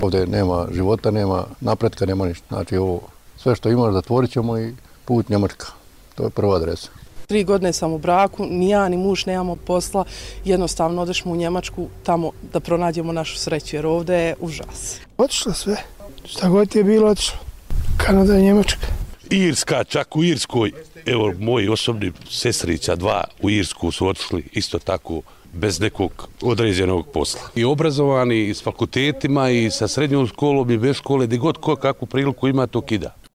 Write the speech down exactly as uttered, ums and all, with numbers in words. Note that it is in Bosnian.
Ovdje nema života, nema napretka, nema ništa. Znači ovo, sve što imaš zatvorit ćemo i put Njemačka. To je prva adresa. Tri godine sam u braku, ni ja ni muž nemamo posla, jednostavno odešmo u Njemačku tamo da pronađemo našu sreću, jer ovdje je užas. Otišlo sve, šta god je bilo otišlo, Kanada i Njemačka. Irska, čak u Irskoj, evo moji osobni sestrića, dva u Irsku su otišli isto tako bez nekog određenog posla. I obrazovani i s fakultetima i sa srednjom školom i bez škole, gdje god ko kakvu priliku ima to kida.